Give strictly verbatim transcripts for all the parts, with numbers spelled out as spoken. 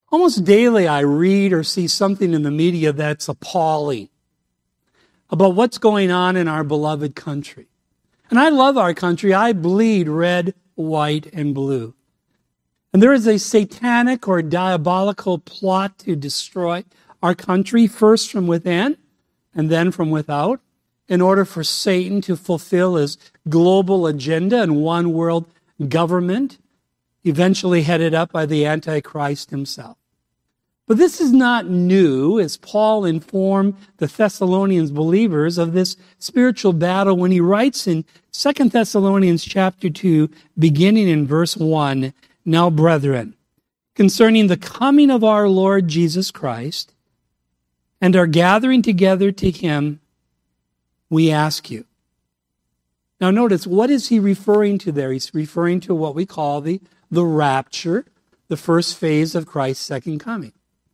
Almost daily I read or see something in the media that's appalling about what's going on in our beloved country. And I love our country. I bleed red, white, and blue. And there is a satanic or diabolical plot to destroy our country, first from within and then from without, in order for Satan to fulfill his global agenda and one world government, eventually headed up by the Antichrist himself. But this is not new, as Paul informed the Thessalonians believers of this spiritual battle when he writes in Second Thessalonians chapter two, beginning in verse one, "Now, brethren, concerning the coming of our Lord Jesus Christ and our gathering together to him, we ask you." Now notice, what is he referring to there? He's referring to what we call the, the rapture, the first phase of Christ's second coming.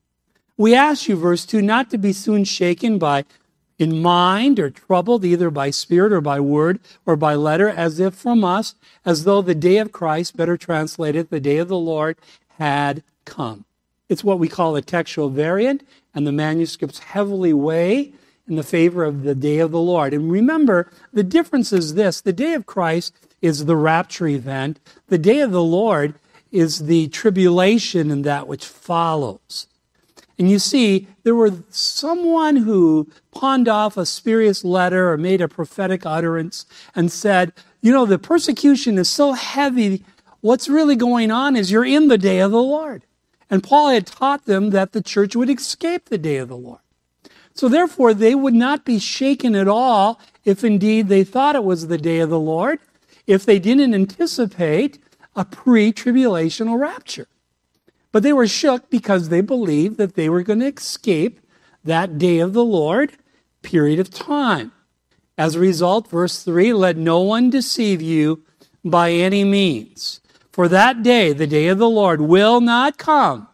We ask you, verse two, not to be soon shaken by in mind or troubled either by spirit or by word or by letter, as if from us, as though the day of Christ, better translated, the day of the Lord, had come. It's what we call a textual variant, and the manuscripts heavily weigh in the favor of the day of the Lord. And remember, the difference is this: the day of Christ is the rapture event. The day of the Lord is the tribulation and that which follows. And you see, there was someone who pawned off a spurious letter or made a prophetic utterance and said, you know, the persecution is so heavy, what's really going on is you're in the day of the Lord. And Paul had taught them that the church would escape the day of the Lord. So therefore, they would not be shaken at all if indeed they thought it was the day of the Lord, if they didn't anticipate a pre-tribulational rapture. But they were shook because they believed that they were going to escape that day of the Lord period of time. As a result, verse three, "Let no one deceive you by any means. For that day, the day of the Lord, will not come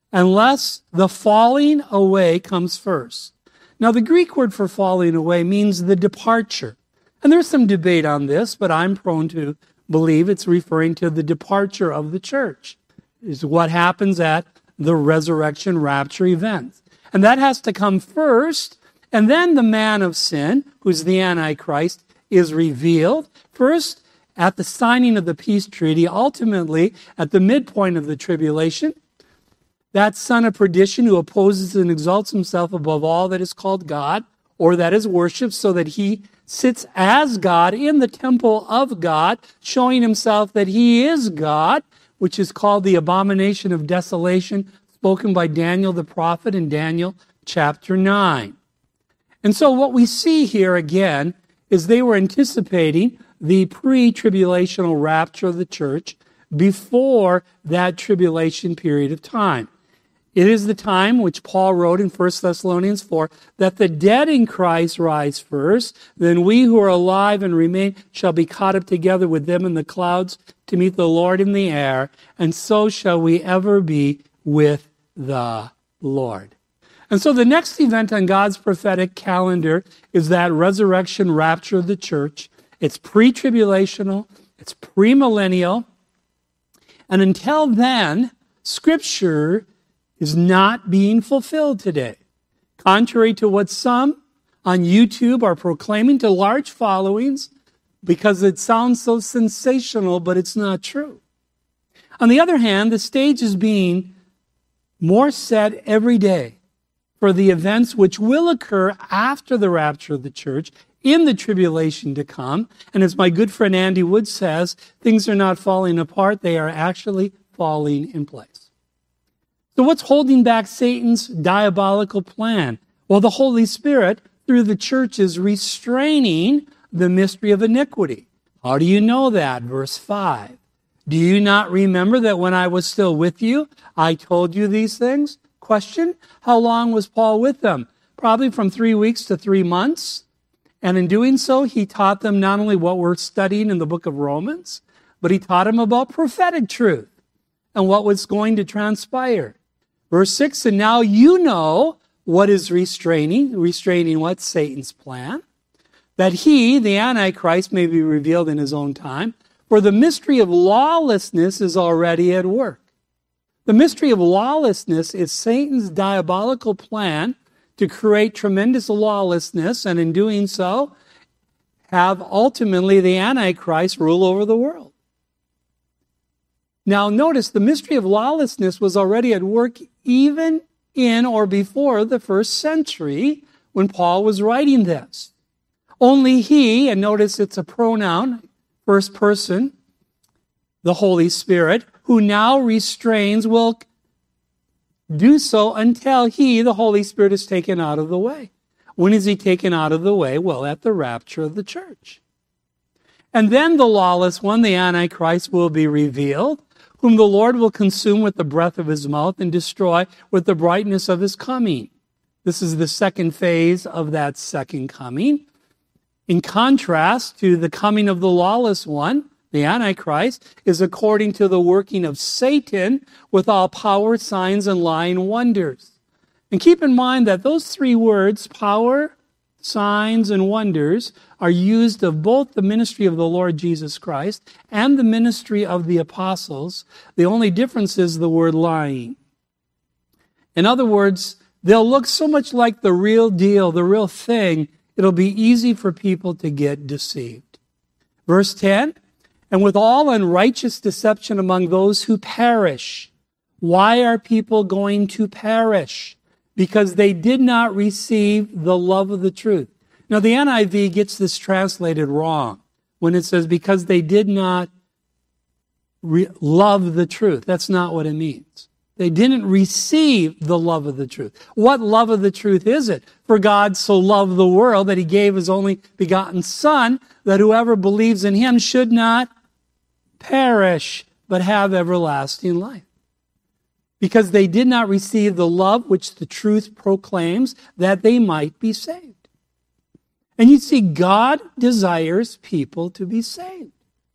unless the falling away comes first." Now, the Greek word for falling away means the departure. And there's some debate on this, but I'm prone to believe it's referring to the departure of the church. Is what happens at the resurrection rapture event. And that has to come first, and then the man of sin, who's the Antichrist, is revealed. First, at the signing of the peace treaty, ultimately at the midpoint of the tribulation, that son of perdition who opposes and exalts himself above all that is called God or that is worshipped, so that he sits as God in the temple of God, showing himself that he is God, which is called the abomination of desolation, spoken by Daniel the prophet in Daniel chapter nine. And so what we see here again is they were anticipating the pre-tribulational rapture of the church before that tribulation period of time. It is the time which Paul wrote in First Thessalonians four, that the dead in Christ rise first, then we who are alive and remain shall be caught up together with them in the clouds to meet the Lord in the air, and so shall we ever be with the Lord. And so the next event on God's prophetic calendar is that resurrection rapture of the church. It's pre-tribulational, it's premillennial, and until then, Scripture is not being fulfilled today. Contrary to what some on YouTube are proclaiming to large followings, because it sounds so sensational, but it's not true. On the other hand, the stage is being more set every day for the events which will occur after the rapture of the church in the tribulation to come. And as my good friend Andy Wood says, things are not falling apart, they are actually falling in place. So what's holding back Satan's diabolical plan? Well, the Holy Spirit, through the church, is restraining the mystery of iniquity. How do you know that? Verse five. "Do you not remember that when I was still with you, I told you these things?" Question, how long was Paul with them? Probably from three weeks to three months. And in doing so, he taught them not only what we're studying in the book of Romans, but he taught them about prophetic truth and what was going to transpire. Verse six, "And now you know what is restraining," restraining what? Satan's plan, "that he, the Antichrist, may be revealed in his own time, for the mystery of lawlessness is already at work." The mystery of lawlessness is Satan's diabolical plan to create tremendous lawlessness, and in doing so, have ultimately the Antichrist rule over the world. Now notice the mystery of lawlessness was already at work even in or before the first century when Paul was writing this. Only he, and notice it's a pronoun, first person, the Holy Spirit, who now restrains, will do so until he, the Holy Spirit, is taken out of the way. When is he taken out of the way? Well, at the rapture of the church. And then the lawless one, the Antichrist, will be revealed, whom the Lord will consume with the breath of his mouth and destroy with the brightness of his coming. This is the second phase of that second coming. In contrast to the coming of the lawless one, the Antichrist, is according to the working of Satan with all power, signs, and lying wonders. And keep in mind that those three words, power, signs, and wonders, are used of both the ministry of the Lord Jesus Christ and the ministry of the apostles. The only difference is the word lying. In other words, they'll look so much like the real deal, the real thing, it'll be easy for people to get deceived. Verse ten, and with all unrighteous deception among those who perish. Why are people going to perish? Because they did not receive the love of the truth. Now, the N I V gets this translated wrong when it says because they did not re- love the truth. That's not what it means. They didn't receive the love of the truth. What love of the truth is it? For God so loved the world that he gave his only begotten Son, that whoever believes in him should not perish, but have everlasting life. Because they did not receive the love which the truth proclaims, that they might be saved. And you see, God desires people to be saved.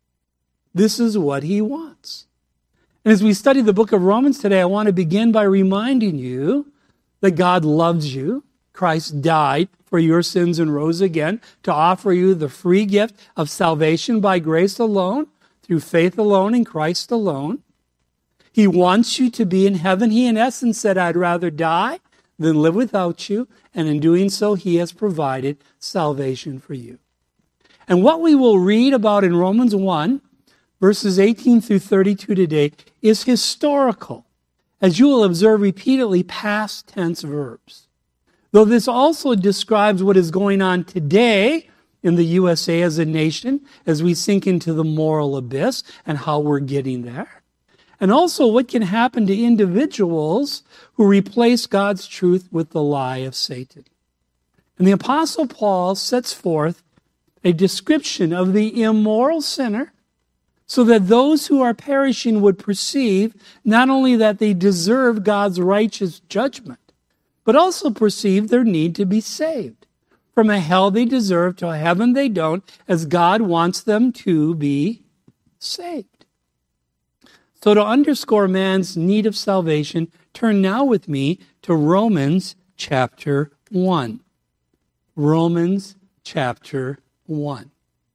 This is what he wants. And as we study the book of Romans today, I want to begin by reminding you that God loves you. Christ died for your sins and rose again to offer you the free gift of salvation by grace alone, through faith alone, in Christ alone. He wants you to be in heaven. He, in essence, said, I'd rather die than live without you. And in doing so, he has provided salvation for you. And what we will read about in Romans one, verses eighteen through thirty-two today, is historical, as you will observe repeatedly past tense verbs. Though this also describes what is going on today in the U S A as a nation, as we sink into the moral abyss and how we're getting there. And also what can happen to individuals who replace God's truth with the lie of Satan. And the Apostle Paul sets forth a description of the immoral sinner so that those who are perishing would perceive not only that they deserve God's righteous judgment, but also perceive their need to be saved from a hell they deserve to a heaven they don't, as God wants them to be saved. So to underscore man's need of salvation, turn now with me to Romans chapter one. Romans chapter one.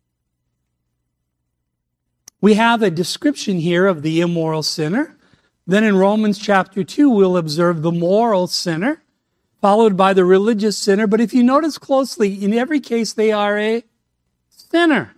We have a description here of the immoral sinner. Then in Romans chapter two, we'll observe the moral sinner, followed by the religious sinner. But if you notice closely, in every case, they are a sinner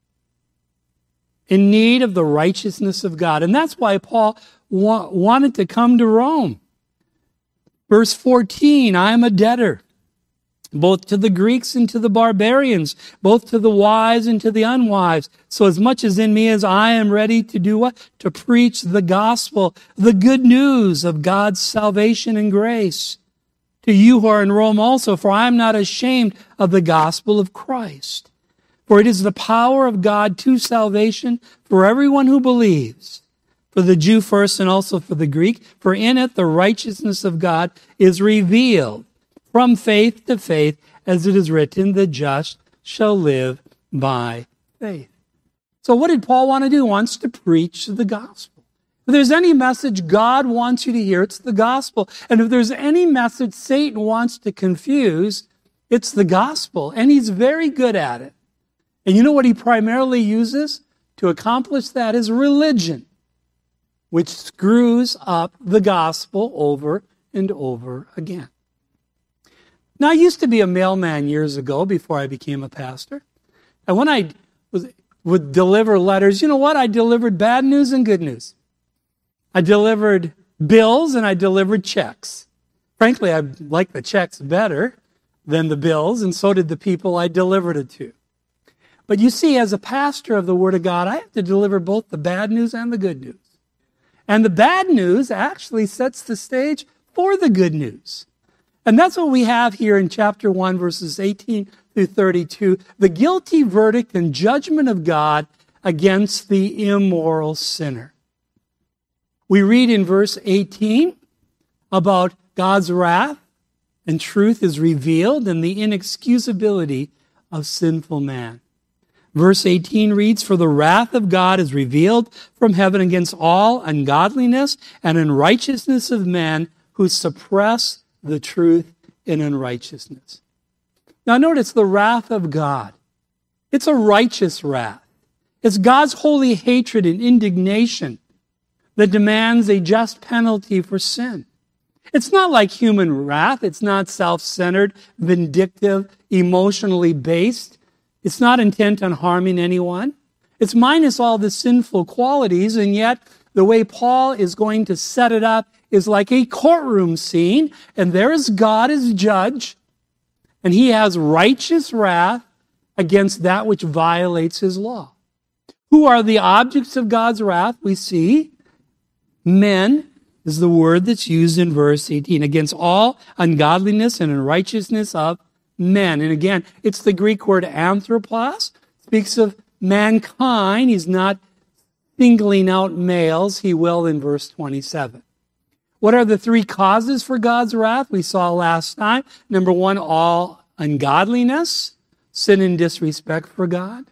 in need of the righteousness of God. And that's why Paul wa- wanted to come to Rome. Verse fourteen, I am a debtor, both to the Greeks and to the barbarians, both to the wise and to the unwise. So as much as in me as I am ready to do what? To preach the gospel, the good news of God's salvation and grace. To you who are in Rome also, for I am not ashamed of the gospel of Christ. For it is the power of God to salvation for everyone who believes, for the Jew first and also for the Greek. For in it the righteousness of God is revealed from faith to faith, as it is written, the just shall live by faith. So what did Paul want to do? He wants to preach the gospel. If there's any message God wants you to hear, it's the gospel. And if there's any message Satan wants to confuse, it's the gospel. And he's very good at it. And you know what he primarily uses to accomplish that is religion. which screws up the gospel over and over again. Now, I used to be a mailman years ago before I became a pastor. And when I was, would deliver letters, you know what? I delivered bad news and good news. I delivered bills and I delivered checks. Frankly, I liked the checks better than the bills, and so did the people I delivered it to. But you see, as a pastor of the Word of God, I have to deliver both the bad news and the good news. And the bad news actually sets the stage for the good news. And that's what we have here in chapter one, verses eighteen through thirty-two, the guilty verdict and judgment of God against the immoral sinner. We read in verse eighteen about God's wrath and truth is revealed and the inexcusability of sinful man. Verse eighteen reads, "For the wrath of God is revealed from heaven against all ungodliness and unrighteousness of men who suppress the truth in unrighteousness." Now notice the wrath of God. It's a righteous wrath. It's God's holy hatred and indignation that demands a just penalty for sin. It's not like human wrath. It's not self-centered, vindictive, emotionally based. It's not intent on harming anyone. It's minus all the sinful qualities, and yet the way Paul is going to set it up is like a courtroom scene, and there is God as judge, and he has righteous wrath against that which violates his law. Who are the objects of God's wrath? We see men is the word that's used in verse eighteen, against all ungodliness and unrighteousness of men. And again, it's the Greek word anthropos, speaks of mankind. He's not singling out males. He will in verse twenty-seven. What are the three causes for God's wrath? We saw last time. Number one, all ungodliness, sin and disrespect for God.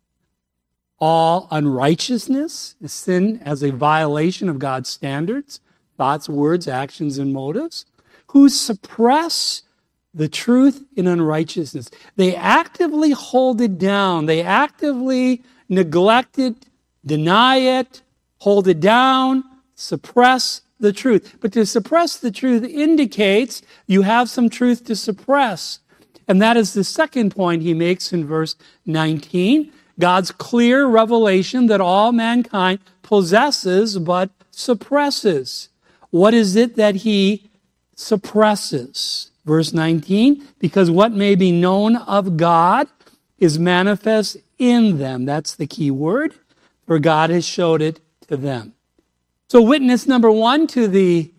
All unrighteousness, sin as a violation of God's standards, thoughts, words, actions, and motives. Who suppress the truth in unrighteousness. They actively hold it down. They actively neglect it, deny it, hold it down, suppress the truth. But to suppress the truth indicates you have some truth to suppress. And that is the second point he makes in verse nineteen. God's clear revelation that all mankind possesses but suppresses. What is it that he suppresses? Verse nineteen, because what may be known of God is manifest in them. That's the key word, for God has showed it to them. So witness number one to the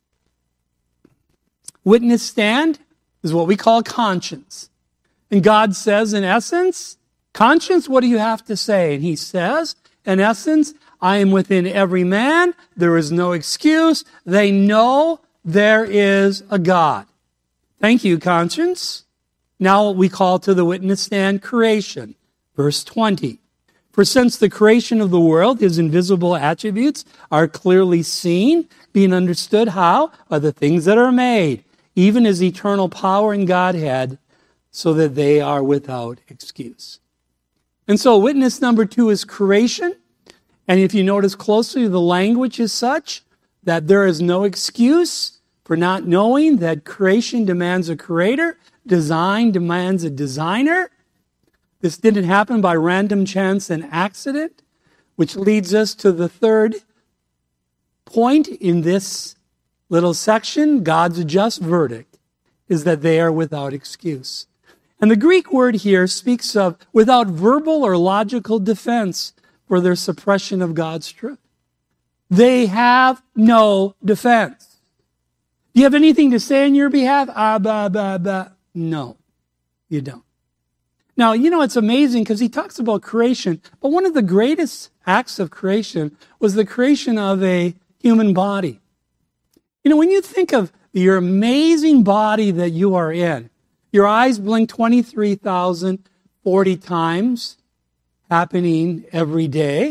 witness stand is what we call conscience. And God says, in essence, conscience, what do you have to say? And he says, in essence, I am within every man. There is no excuse. They know there is a God. Thank you, conscience. Now we call to the witness stand creation. Verse twenty. For since the creation of the world, his invisible attributes are clearly seen, being understood how? By the things that are made, even his eternal power and Godhead, so that they are without excuse. And so witness number two is creation. And if you notice closely, the language is such that there is no excuse for not knowing that creation demands a creator, design demands a designer. This didn't happen by random chance and accident, which leads us to the third point in this little section. God's just verdict is that they are without excuse. And the Greek word here speaks of without verbal or logical defense for their suppression of God's truth. They have no defense. Do you have anything to say on your behalf? Ah, bah, bah, bah. No, you don't. Now, you know, it's amazing because he talks about creation, but one of the greatest acts of creation was the creation of a human body. You know, when you think of your amazing body that you are in, your eyes blink twenty-three thousand forty times, happening every day.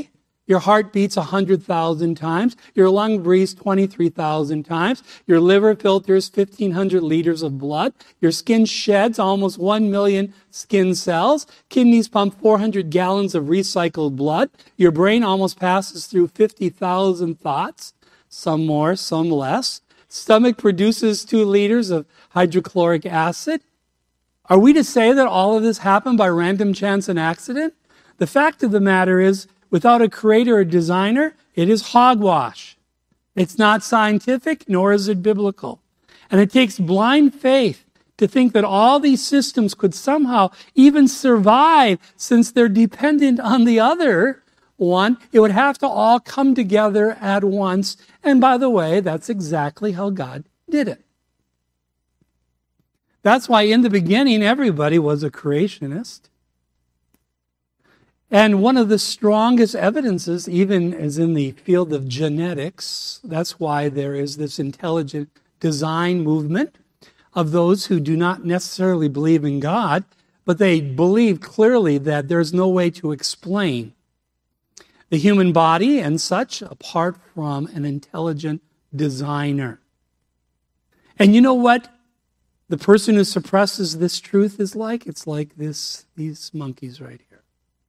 Your heart beats one hundred thousand times. Your lung breathes twenty-three thousand times. Your liver filters fifteen hundred liters of blood. Your skin sheds almost one million skin cells. Kidneys pump four hundred gallons of recycled blood. Your brain almost passes through fifty thousand thoughts, some more, some less. Stomach produces two liters of hydrochloric acid. Are we to say that all of this happened by random chance and accident? The fact of the matter is, without a creator or designer, it is hogwash. It's not scientific, nor is it biblical. And it takes blind faith to think that all these systems could somehow even survive since they're dependent on the other one. It would have to all come together at once. And by the way, that's exactly how God did it. That's why in the beginning, everybody was a creationist. And one of the strongest evidences, even as in the field of genetics, that's why there is this intelligent design movement of those who do not necessarily believe in God, but they believe clearly that there's no way to explain the human body and such apart from an intelligent designer. And you know what the person who suppresses this truth is like? It's like this, these monkeys right here.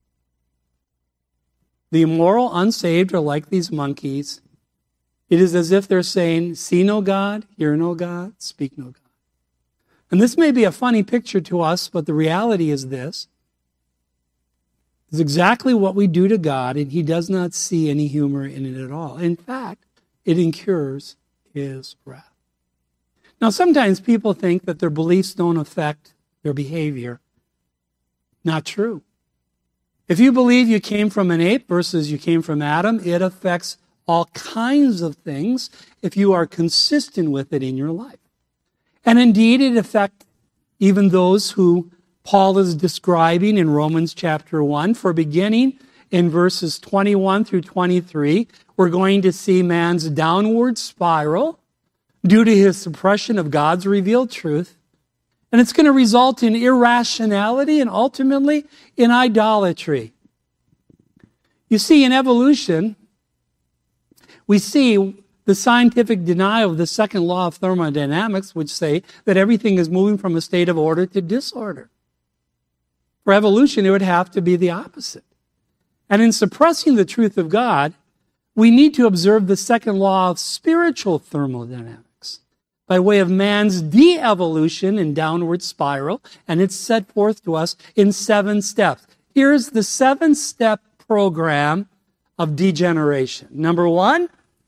The immoral, unsaved are like these monkeys. It is as if they're saying, see no God, hear no God, speak no God. And this may be a funny picture to us, but the reality is this. It's exactly what we do to God, and he does not see any humor in it at all. In fact, it incurs his wrath. Now, sometimes people think that their beliefs don't affect their behavior. Not true. If you believe you came from an ape versus you came from Adam, it affects all kinds of things if you are consistent with it in your life. And indeed, it affects even those who Paul is describing in Romans chapter one. For beginning in verses twenty-one through twenty-three, we're going to see man's downward spiral due to his suppression of God's revealed truth. And it's going to result in irrationality and ultimately in idolatry. You see, in evolution, we see the scientific denial of the second law of thermodynamics, which say that everything is moving from a state of order to disorder. For evolution, it would have to be the opposite. And in suppressing the truth of God, we need to observe the second law of spiritual thermodynamics by way of man's de-evolution and downward spiral, and it's set forth to us in seven steps. Here's the seven-step program of degeneration. Number one,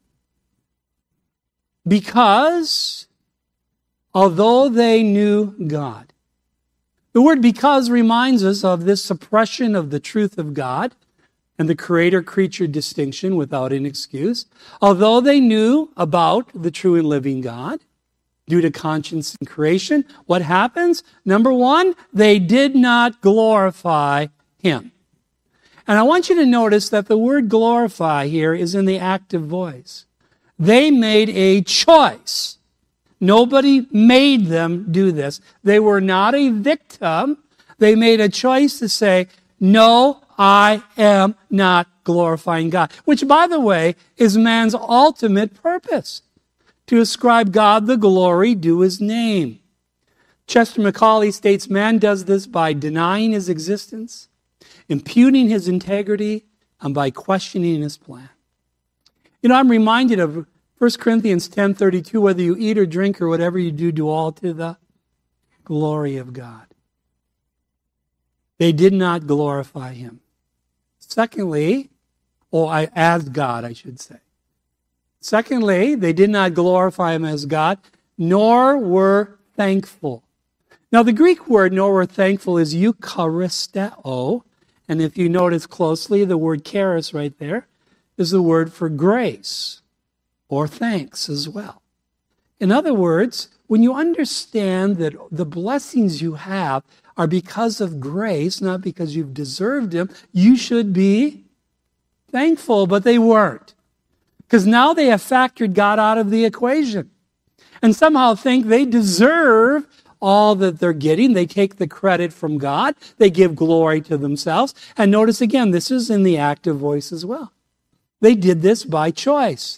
because although they knew God. The word because reminds us of this suppression of the truth of God and the creator-creature distinction without an excuse. Although they knew about the true and living God, due to conscience and creation, what happens? Number one, they did not glorify him. And I want you to notice that the word glorify here is in the active voice. They made a choice. Nobody made them do this. They were not a victim. They made a choice to say, no, I am not glorifying God. Which, by the way, is man's ultimate purpose. To ascribe God the glory due his name. Chester McCauley states, man does this by denying his existence, impugning his integrity, and by questioning his plan. You know, I'm reminded of First Corinthians ten thirty-two, whether you eat or drink or whatever you do, do all to the glory of God. They did not glorify him. Secondly, or I, as God, I should say. Secondly, they did not glorify him as God, nor were thankful. Now, the Greek word nor were thankful is eucharisteo, and if you notice closely, the word charis right there is the word for grace, or thanks as well. In other words, when you understand that the blessings you have are because of grace, not because you've deserved them, you should be thankful, but they weren't. Because now they have factored God out of the equation and somehow think they deserve all that they're getting. They take the credit from God. They give glory to themselves. And notice again, this is in the active voice as well. They did this by choice.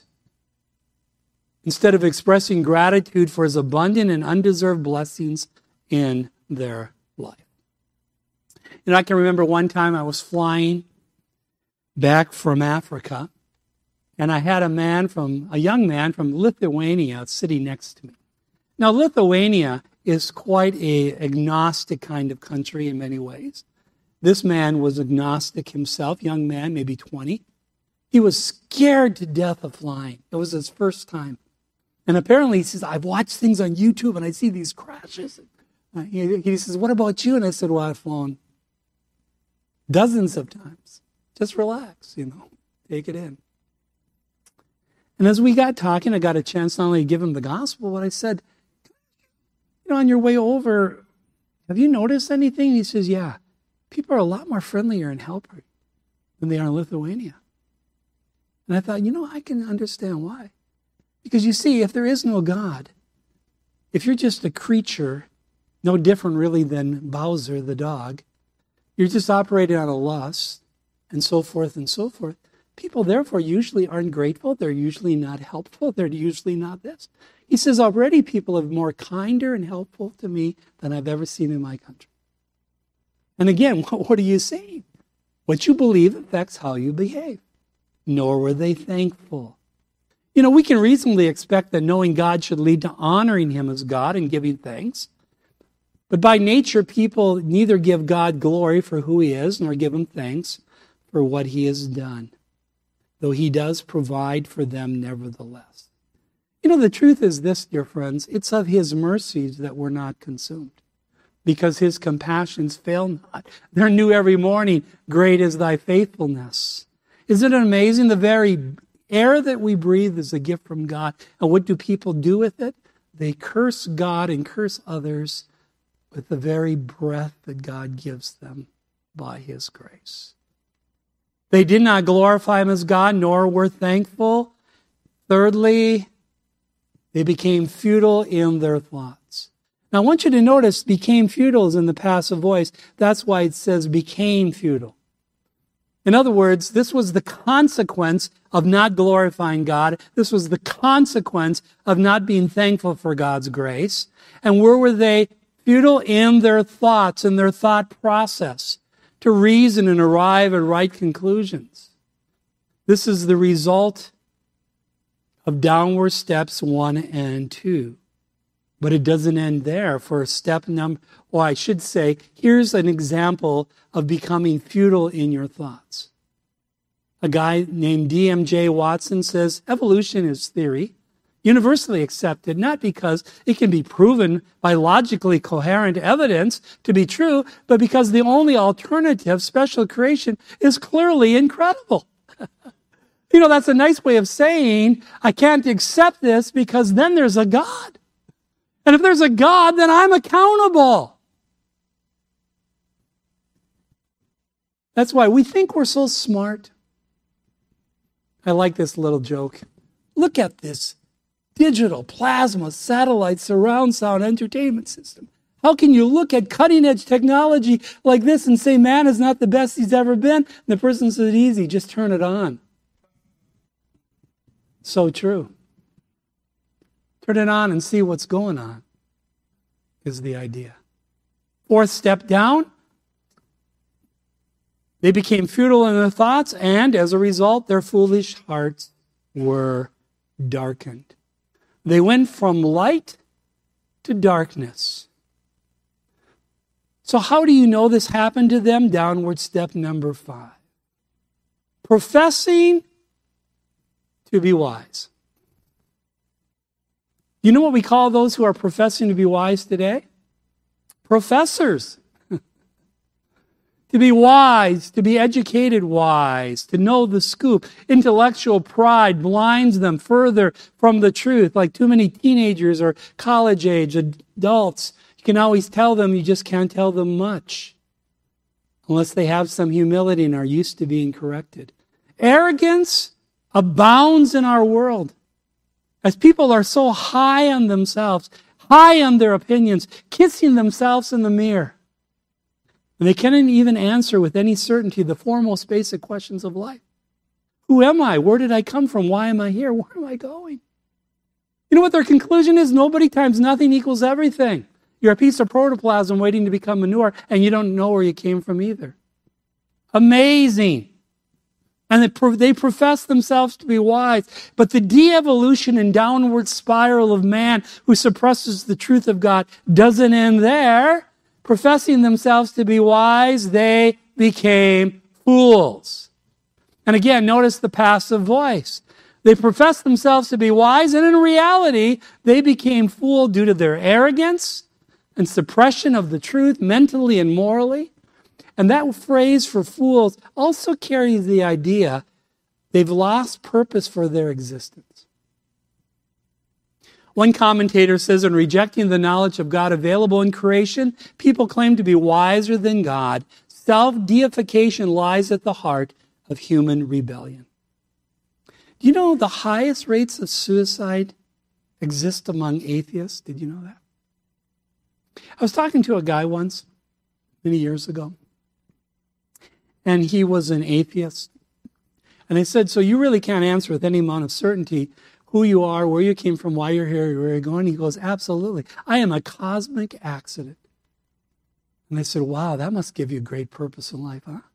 Instead of expressing gratitude for his abundant and undeserved blessings in their life. You know, I can remember one time I was flying back from Africa, and I had a man from, a young man from Lithuania sitting next to me. Now, Lithuania is quite a agnostic kind of country in many ways. This man was agnostic himself, young man, maybe twenty. He was scared to death of flying. It was his first time. And apparently he says, I've watched things on YouTube and I see these crashes. He, he says, what about you? And I said, well, I've flown dozens of times. Just relax, you know, take it in. And as we got talking, I got a chance not only to give him the gospel, but I said, you know, on your way over, have you noticed anything? And he says, yeah, people are a lot more friendlier and helpful than they are in Lithuania. And I thought, you know, I can understand why. Because you see, if there is no God, if you're just a creature, no different really than Bowser the dog, you're just operating on a lust, and so forth and so forth. People, therefore, usually aren't grateful. They're usually not helpful. They're usually not this. He says, already people are more kinder and helpful to me than I've ever seen in my country. And again, what are you saying? What you believe affects how you behave. Nor were they thankful. You know, we can reasonably expect that knowing God should lead to honoring him as God and giving thanks. But by nature, people neither give God glory for who he is, nor give him thanks for what he has done, though he does provide for them nevertheless. You know, the truth is this, dear friends, it's of his mercies that we're not consumed, because his compassions fail not. They're new every morning. Great is thy faithfulness. Isn't it amazing? The very air that we breathe is a gift from God. And what do people do with it? They curse God and curse others with the very breath that God gives them by his grace. They did not glorify him as God, nor were thankful. Thirdly, they became futile in their thoughts. Now I want you to notice became futile is in the passive voice. That's why it says became futile. In other words, this was the consequence of not glorifying God. This was the consequence of not being thankful for God's grace. And where were they? Futile in their thoughts, in their thought process, to reason and arrive at right conclusions. This is the result of downward steps one and two. But it doesn't end there. For step number, or I should say, here's an example of becoming futile in your thoughts. A guy named D M J Watson says, evolution is theory, universally accepted, not because it can be proven by logically coherent evidence to be true, but because the only alternative, special creation, is clearly incredible. You know, that's a nice way of saying, I can't accept this because then there's a God. And if there's a God, then I'm accountable. That's why we think we're so smart. I like this little joke. Look at this digital plasma satellite surround sound entertainment system. How can you look at cutting edge technology like this and say man is not the best he's ever been? And the person says, easy, just turn it on. So true. Turn it on and see what's going on, is the idea. Fourth step down, they became futile in their thoughts, and as a result, their foolish hearts were darkened. They went from light to darkness. So how do you know this happened to them? Downward step number five. Professing to be wise. You know what we call those who are professing to be wise today? Professors. To be wise, to be educated wise, to know the scoop. Intellectual pride blinds them further from the truth. Like too many teenagers or college age adults, you can always tell them, you just can't tell them much. Unless they have some humility and are used to being corrected. Arrogance abounds in our world. As people are so high on themselves, high on their opinions, kissing themselves in the mirror. And they cannot even answer with any certainty the foremost basic questions of life. Who am I? Where did I come from? Why am I here? Where am I going? You know what their conclusion is? Nobody times nothing equals everything. You're a piece of protoplasm waiting to become manure, and you don't know where you came from either. Amazing. And they, pro- they profess themselves to be wise. But the de-evolution and downward spiral of man who suppresses the truth of God doesn't end there. Professing themselves to be wise, they became fools. And again, notice the passive voice. They profess themselves to be wise, and in reality, they became fooled due to their arrogance and suppression of the truth mentally and morally. And that phrase for fools also carries the idea they've lost purpose for their existence. One commentator says, in rejecting the knowledge of God available in creation, people claim to be wiser than God. Self-deification lies at the heart of human rebellion. Do you know the highest rates of suicide exist among atheists? Did you know that? I was talking to a guy once, many years ago, and he was an atheist. And I said, so you really can't answer with any amount of certainty who you are, where you came from, why you're here, where you're going? He goes, absolutely. I am a cosmic accident. And I said, wow, that must give you great purpose in life, huh?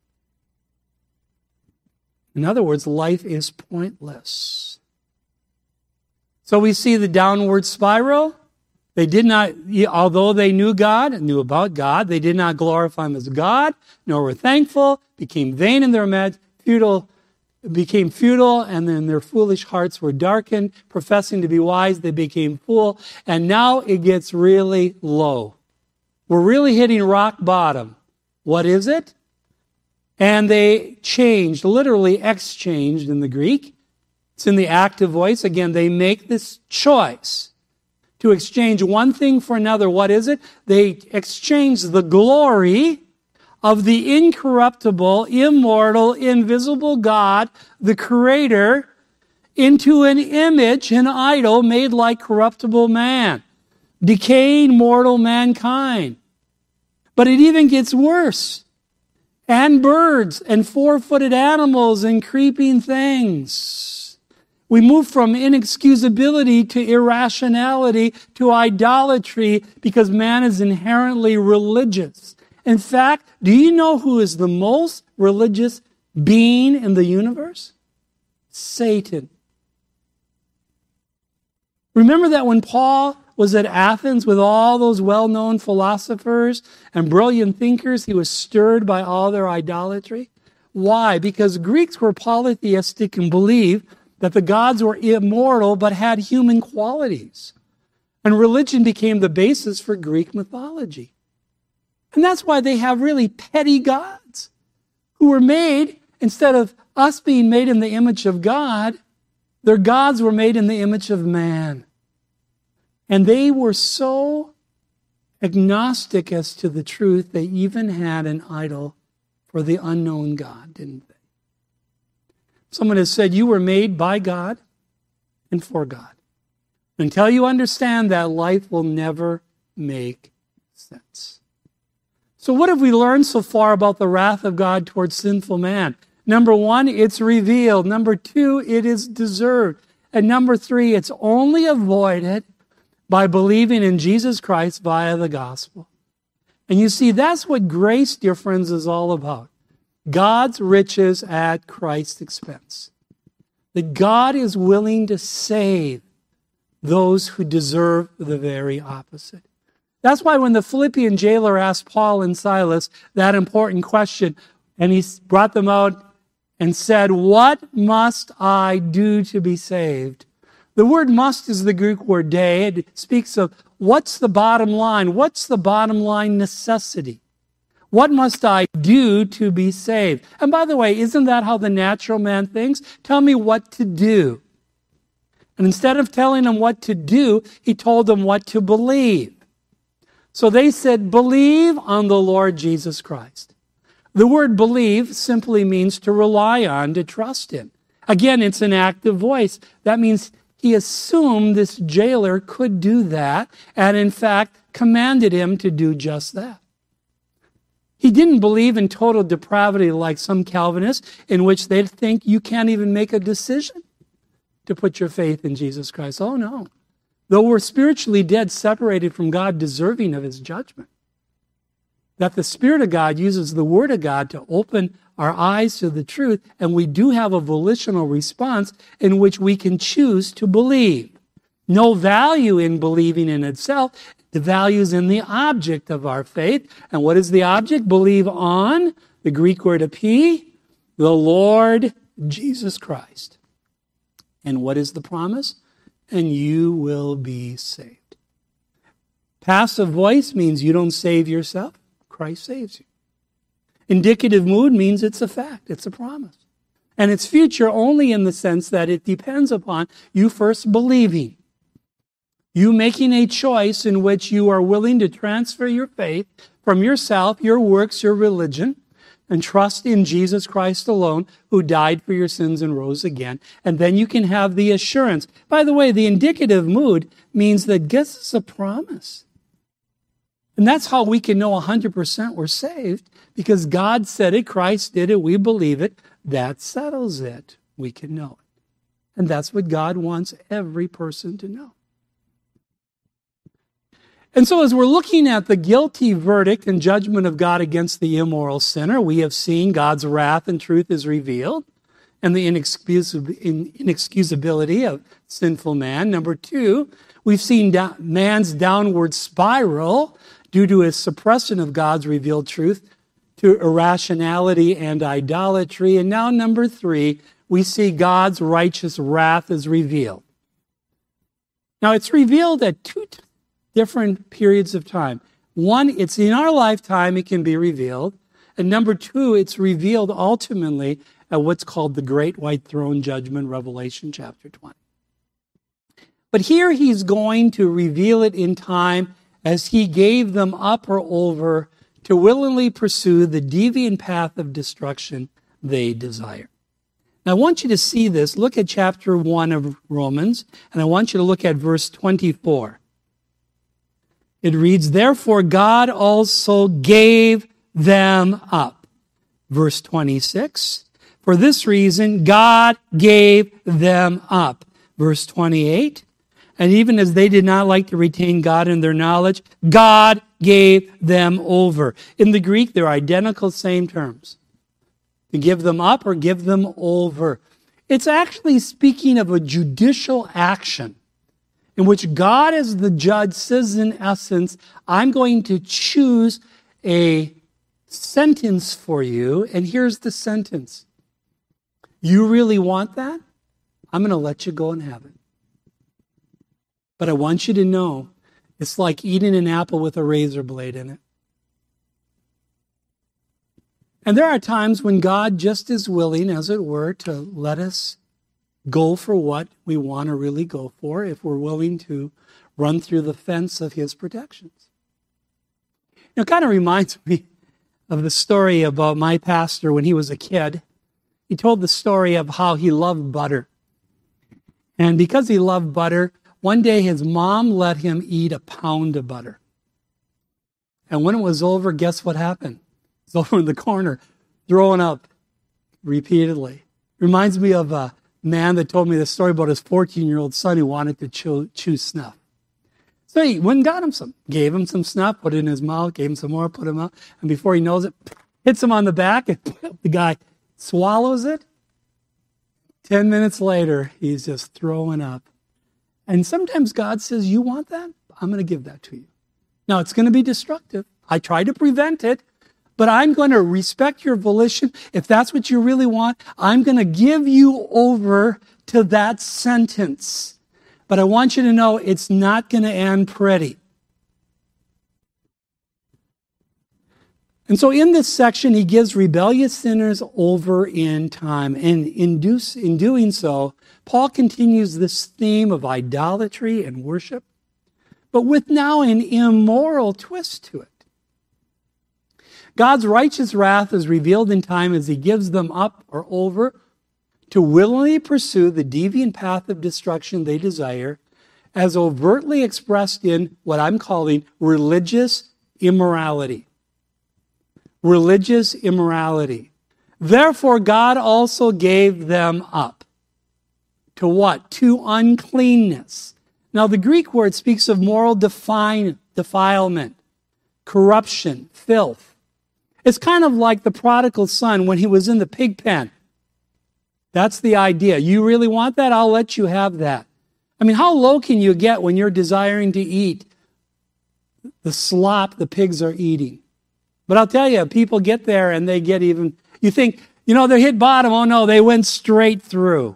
In other words, life is pointless. So we see the downward spiral. They did not, although they knew God and knew about God, they did not glorify Him as God, nor were thankful, became vain in their imagination, futile, became futile, and then their foolish hearts were darkened. Professing to be wise, they became fool. And now it gets really low. We're really hitting rock bottom. What is it? And they changed, literally exchanged in the Greek. It's in the active voice. Again, they make this choice to exchange one thing for another. What is it? They exchange the glory of the incorruptible, immortal, invisible God, the Creator, into an image, an idol made like corruptible man, decaying mortal mankind. But it even gets worse. And birds and four-footed animals and creeping things. We move from inexcusability to irrationality to idolatry because man is inherently religious. In fact, do you know who is the most religious being in the universe? Satan. Remember that when Paul was at Athens with all those well-known philosophers and brilliant thinkers, he was stirred by all their idolatry? Why? Because Greeks were polytheistic and believed that the gods were immortal but had human qualities. And religion became the basis for Greek mythology. And that's why they have really petty gods who were made, instead of us being made in the image of God, their gods were made in the image of man. And they were so agnostic as to the truth, they even had an idol for the unknown God, didn't they? Someone has said, you were made by God and for God. Until you understand that, life will never make sense. So what have we learned so far about the wrath of God towards sinful man? Number one, it's revealed. Number two, it is deserved. And number three, it's only avoided by believing in Jesus Christ via the gospel. And you see, that's what grace, dear friends, is all about. God's riches at Christ's expense. That God is willing to save those who deserve the very opposite. That's why when the Philippian jailer asked Paul and Silas that important question, and he brought them out and said, what must I do to be saved? The word must is the Greek word de. It speaks of what's the bottom line? What's the bottom line necessity? What must I do to be saved? And by the way, isn't that how the natural man thinks? Tell me what to do. And instead of telling them what to do, he told them what to believe. So they said, believe on the Lord Jesus Christ. The word believe simply means to rely on, to trust in. Again, it's an active voice. That means he assumed this jailer could do that, and in fact, commanded him to do just that. He didn't believe in total depravity like some Calvinists, in which they think you can't even make a decision to put your faith in Jesus Christ. Oh, no. Though we're spiritually dead, separated from God, deserving of his judgment, that the Spirit of God uses the Word of God to open our eyes to the truth, and we do have a volitional response in which we can choose to believe. No value in believing in itself. The value is in the object of our faith. And what is the object? Believe on, the Greek word epi, the Lord Jesus Christ. And what is the promise? And you will be saved. Passive voice means you don't save yourself. Christ saves you. Indicative mood means it's a fact. It's a promise. And it's future only in the sense that it depends upon you first believing. You making a choice in which you are willing to transfer your faith from yourself, your works, your religion, and trust in Jesus Christ alone, who died for your sins and rose again. And then you can have the assurance. By the way, the indicative mood means that gives us a promise. And that's how we can know one hundred percent we're saved, because God said it, Christ did it, we believe it. That settles it. We can know it. And that's what God wants every person to know. And so as we're looking at the guilty verdict and judgment of God against the immoral sinner, we have seen God's wrath and truth is revealed, and the inexcusability of sinful man. Number two, we've seen man's downward spiral due to his suppression of God's revealed truth to irrationality and idolatry. And now number three, we see God's righteous wrath is revealed. Now it's revealed at two times. Different periods of time. One, it's in our lifetime it can be revealed. And number two, it's revealed ultimately at what's called the Great White Throne Judgment, Revelation chapter twenty. But here he's going to reveal it in time as he gave them up or over to willingly pursue the deviant path of destruction they desire. Now I want you to see this. Look at chapter one of Romans, and I want you to look at verse twenty-four. It reads, therefore God also gave them up. Verse twenty-six, for this reason God gave them up. Verse twenty-eight, and even as they did not like to retain God in their knowledge, God gave them over. In the Greek, they're identical, same terms. To give them up or give them over. It's actually speaking of a judicial action in which God as the judge says, in essence, I'm going to choose a sentence for you, and here's the sentence. You really want that? I'm going to let you go and have it. But I want you to know, it's like eating an apple with a razor blade in it. And there are times when God just is willing, as it were, to let us go for what we want to really go for if we're willing to run through the fence of his protections. It kind of reminds me of the story about my pastor when he was a kid. He told the story of how he loved butter. And because he loved butter, one day his mom let him eat a pound of butter. And when it was over, guess what happened? He's over in the corner, throwing up repeatedly. Reminds me of a man that told me the story about his fourteen-year-old son who wanted to chew, chew snuff. So he went and got him some, gave him some snuff, put it in his mouth, gave him some more, put him out, and before he knows it, hits him on the back, and the guy swallows it. Ten minutes later, he's just throwing up. And sometimes God says, you want that? I'm going to give that to you. Now, it's going to be destructive. I try to prevent it, but I'm going to respect your volition. If that's what you really want, I'm going to give you over to that sentence. But I want you to know it's not going to end pretty. And so in this section, he gives rebellious sinners over in time. And in, do, in doing so, Paul continues this theme of idolatry and worship, but with now an immoral twist to it. God's righteous wrath is revealed in time as he gives them up or over to willingly pursue the deviant path of destruction they desire, as overtly expressed in what I'm calling religious immorality. religious immorality. Therefore, God also gave them up. To what? To uncleanness. Now, the Greek word speaks of moral define, defilement, corruption, filth. It's kind of like the prodigal son when he was in the pig pen. That's the idea. You really want that? I'll let you have that. I mean, how low can you get when you're desiring to eat the slop the pigs are eating? But I'll tell you, people get there and they get even, you think, you know, they hit bottom. Oh no, they went straight through.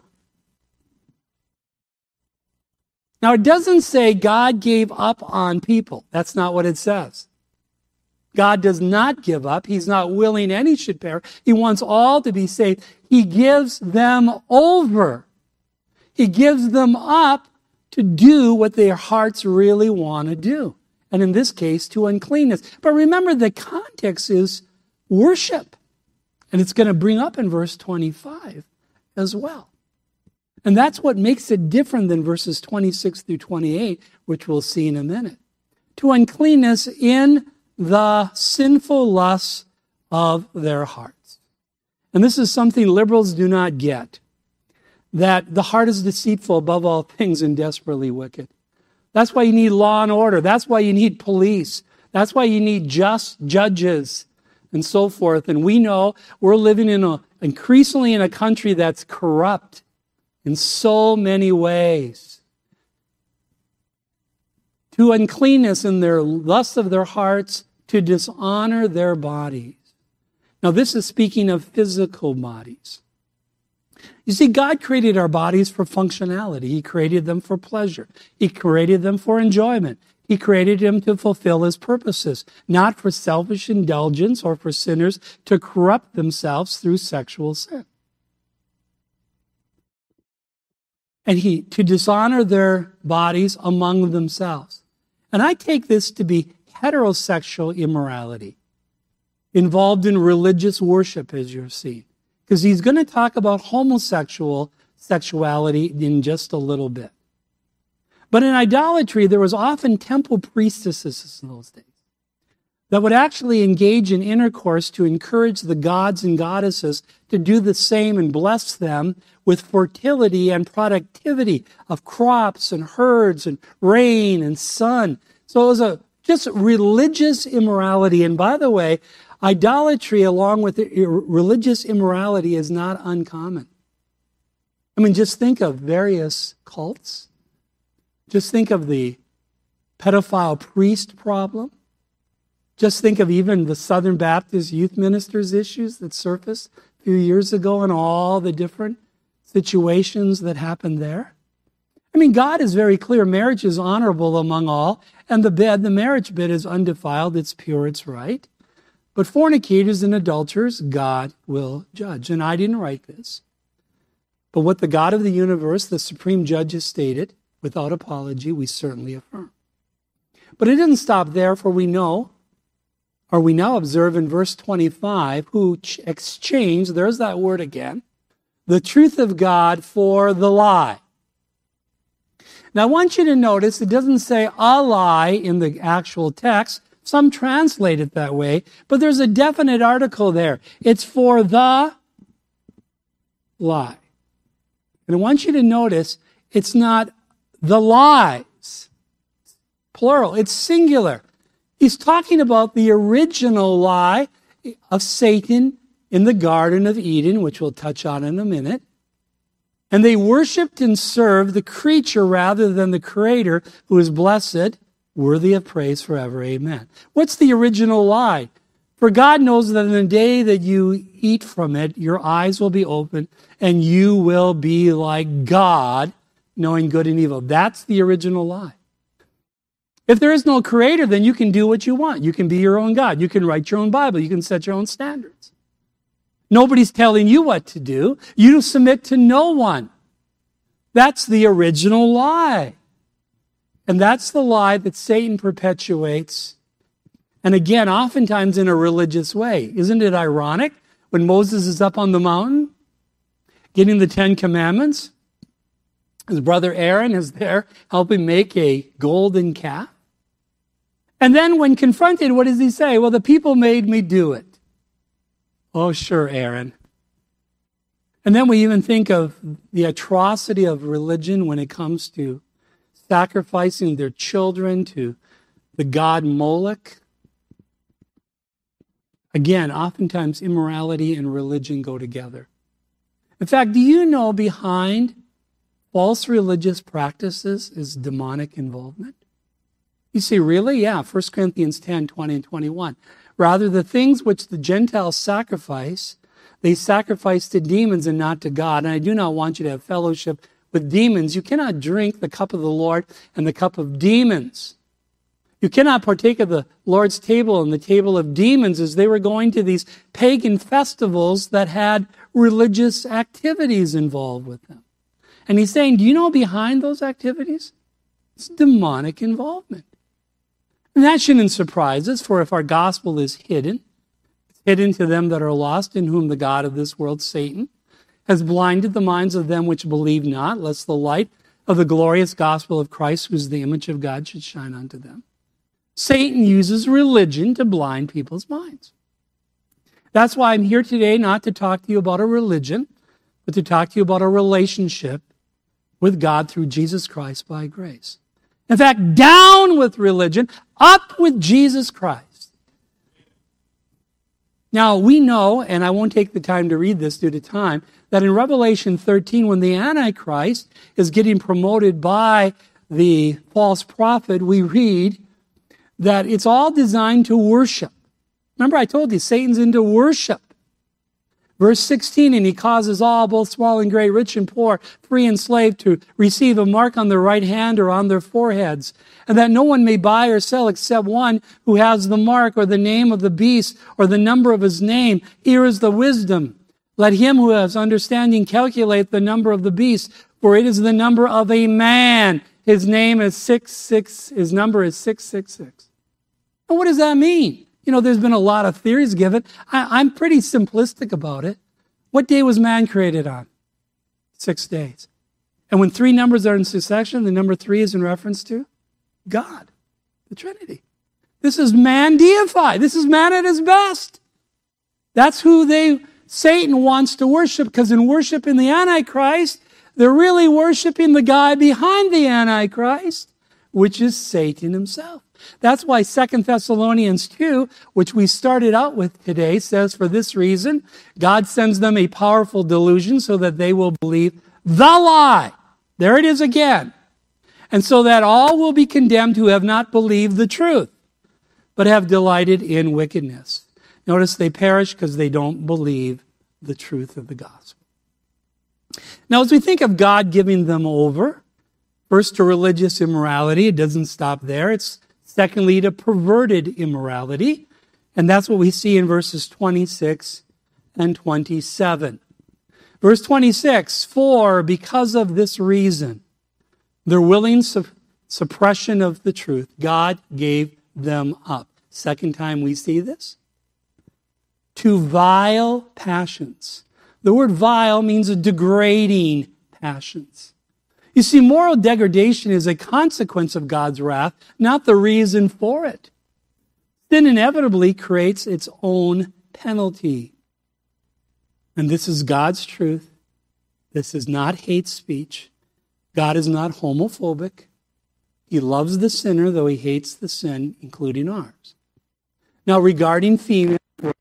Now, it doesn't say God gave up on people. That's not what it says. God does not give up. He's not willing any should perish. He wants all to be saved. He gives them over. He gives them up to do what their hearts really want to do. And in this case, to uncleanness. But remember, the context is worship. And it's going to bring up in verse twenty-five as well. And that's what makes it different than verses twenty-six through twenty-eight, which we'll see in a minute. To uncleanness in the sinful lusts of their hearts. And this is something liberals do not get. That the heart is deceitful above all things and desperately wicked. That's why you need law and order. That's why you need police. That's why you need just judges and so forth. And we know we're living in a, increasingly in a country that's corrupt in so many ways. To uncleanness in their lust of their hearts, to dishonor their bodies. Now, this is speaking of physical bodies. You see, God created our bodies for functionality. He created them for pleasure. He created them for enjoyment. He created them to fulfill His purposes, not for selfish indulgence or for sinners to corrupt themselves through sexual sin. And he, to dishonor their bodies among themselves. And I take this to be heterosexual immorality, involved in religious worship, as you're seeing. Because he's going to talk about homosexual sexuality in just a little bit. But in idolatry, there was often temple priestesses in those days that would actually engage in intercourse to encourage the gods and goddesses to do the same and bless them with fertility and productivity of crops and herds and rain and sun. So it was a just religious immorality. And by the way, idolatry along with religious immorality is not uncommon. I mean, just think of various cults. Just think of the pedophile priest problem. Just think of even the Southern Baptist youth ministers issues that surfaced a few years ago and all the different situations that happened there. I mean, God is very clear. Marriage is honorable among all, and the bed, the marriage bed is undefiled, it's pure, it's right. But fornicators and adulterers, God will judge. And I didn't write this. But what the God of the universe, the supreme judge, has stated, without apology, we certainly affirm. But it didn't stop there, for we know, or we now observe in verse twenty-five, who exchanged, there's that word again, the truth of God for the lie. Now, I want you to notice it doesn't say a lie in the actual text. Some translate it that way, but there's a definite article there. It's for the lie. And I want you to notice it's not the lies, plural, it's singular. He's talking about the original lie of Satan in the Garden of Eden, which we'll touch on in a minute. And they worshiped and served the creature rather than the Creator, who is blessed, worthy of praise forever. Amen. What's the original lie? For God knows that in the day that you eat from it, your eyes will be opened and you will be like God, knowing good and evil. That's the original lie. If there is no Creator, then you can do what you want. You can be your own God. You can write your own Bible. You can set your own standards. Nobody's telling you what to do. You submit to no one. That's the original lie. And that's the lie that Satan perpetuates. And again, oftentimes in a religious way. Isn't it ironic when Moses is up on the mountain getting the Ten Commandments? His brother Aaron is there helping make a golden calf. And then when confronted, what does he say? Well, the people made me do it. Oh, sure, Aaron. And then we even think of the atrocity of religion when it comes to sacrificing their children to the god Moloch. Again, oftentimes immorality and religion go together. In fact, do you know behind false religious practices is demonic involvement? You say, really? Yeah, First Corinthians ten, twenty, and twenty-one. Rather, the things which the Gentiles sacrifice, they sacrifice to demons and not to God. And I do not want you to have fellowship with demons. You cannot drink the cup of the Lord and the cup of demons. You cannot partake of the Lord's table and the table of demons, as they were going to these pagan festivals that had religious activities involved with them. And he's saying, do you know behind those activities? It's demonic involvement. And that shouldn't surprise us, for if our gospel is hidden, it's hidden to them that are lost, in whom the god of this world, Satan, has blinded the minds of them which believe not, lest the light of the glorious gospel of Christ, who is the image of God, should shine unto them. Satan uses religion to blind people's minds. That's why I'm here today, not to talk to you about a religion, but to talk to you about a relationship with God through Jesus Christ by grace. In fact, down with religion, up with Jesus Christ. Now, we know, and I won't take the time to read this due to time, that in Revelation thirteen, when the Antichrist is getting promoted by the false prophet, we read that it's all designed to worship. Remember, I told you, Satan's into worship. Verse sixteen, and he causes all, both small and great, rich and poor, free and slave, to receive a mark on their right hand or on their foreheads, and that no one may buy or sell except one who has the mark or the name of the beast or the number of his name. Here is the wisdom. Let him who has understanding calculate the number of the beast, for it is the number of a man. His name is six six, his number is six six six. And what does that mean? You know, there's been a lot of theories given. I, I'm pretty simplistic about it. What day was man created on? Six days. And when three numbers are in succession, the number three is in reference to God, the Trinity. This is man deified. This is man at his best. That's who they, Satan wants to worship, because in worshiping the Antichrist, they're really worshiping the guy behind the Antichrist, which is Satan himself. That's why Second Thessalonians two, which we started out with today, says, for this reason, God sends them a powerful delusion so that they will believe the lie. There it is again. And so that all will be condemned who have not believed the truth, but have delighted in wickedness. Notice they perish because they don't believe the truth of the gospel. Now, as we think of God giving them over, first to religious immorality, it doesn't stop there. It's secondly to perverted immorality. And that's what we see in verses twenty-six and twenty-seven. Verse twenty-six, for because of this reason, their willing su- suppression of the truth, God gave them up. Second time we see this. To vile passions. The word vile means a degrading passions. You see, moral degradation is a consequence of God's wrath, not the reason for it. Sin inevitably creates its own penalty. And this is God's truth. This is not hate speech. God is not homophobic. He loves the sinner, though he hates the sin, including ours. Now, regarding female,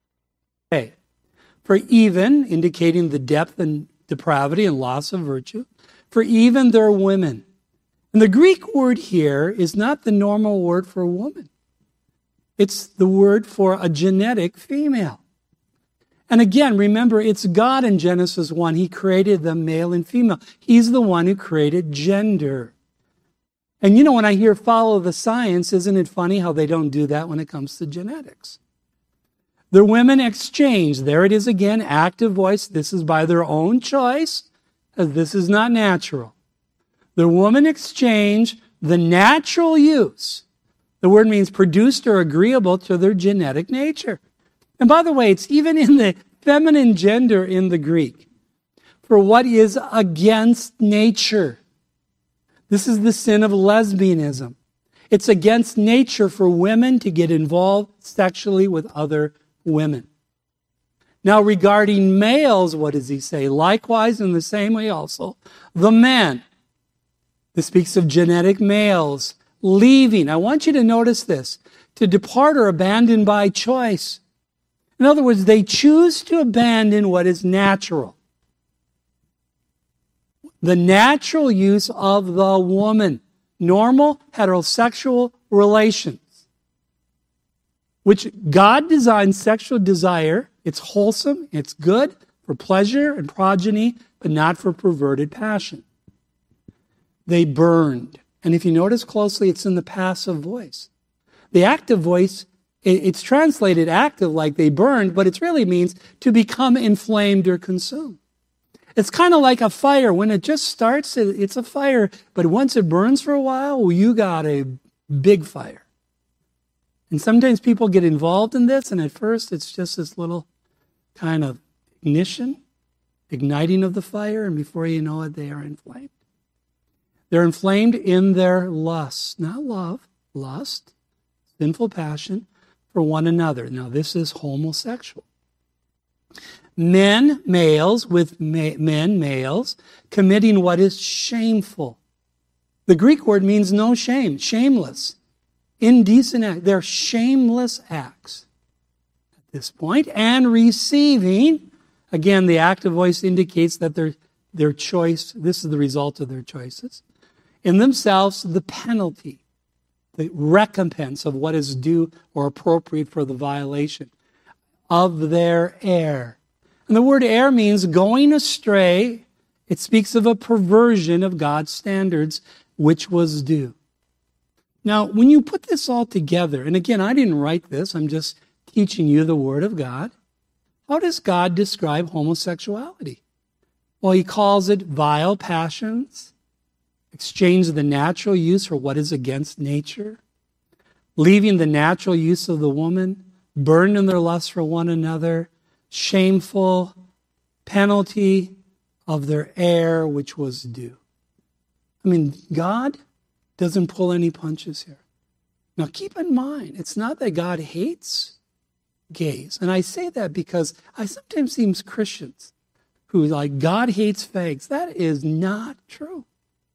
for even, indicating the depth and depravity and loss of virtue, for even their women. And the Greek word here is not the normal word for woman. It's the word for a genetic female. And again, remember, it's God in Genesis one. He created them male and female. He's the one who created gender. And you know, when I hear follow the science, isn't it funny how they don't do that when it comes to genetics? The women exchange. There it is again, active voice. This is by their own choice, as this is not natural. The woman exchange the natural use. The word means produced or agreeable to their genetic nature. And by the way, it's even in the feminine gender in the Greek. For what is against nature. This is the sin of lesbianism. It's against nature for women to get involved sexually with other women. Now regarding males, what does he say? Likewise, in the same way also, the men. This speaks of genetic males leaving. I want you to notice this. To depart or abandon by choice. In other words, they choose to abandon what is natural. The natural use of the woman. Normal heterosexual relations. Which God designed sexual desire. It's wholesome, it's good for pleasure and progeny, but not for perverted passion. They burned. And if you notice closely, it's in the passive voice. The active voice, it's translated active like they burned, but it really means to become inflamed or consumed. It's kind of like a fire. When it just starts, it's a fire. But once it burns for a while, well, you got a big fire. And sometimes people get involved in this, and at first it's just this little kind of ignition, igniting of the fire, and before you know it, they are inflamed. They're inflamed in their lust, not love, lust, sinful passion for one another. Now, this is homosexual. Men, males, with ma- men, males, committing what is shameful. The Greek word means no shame, shameless, indecent act. They're shameless acts. This point, and receiving, again, the active voice indicates that their, their choice, this is the result of their choices, in themselves, the penalty, the recompense of what is due or appropriate for the violation of their error. And the word error means going astray. It speaks of a perversion of God's standards, which was due. Now, when you put this all together, and again, I didn't write this, I'm just teaching you the Word of God. How does God describe homosexuality? Well, he calls it vile passions, exchange the natural use for what is against nature, leaving the natural use of the woman, burned in their lust for one another, shameful, penalty of their error which was due. I mean, God doesn't pull any punches here. Now keep in mind, it's not that God hates gays. And I say that because I sometimes see Christians who like, God hates fags. That is not true.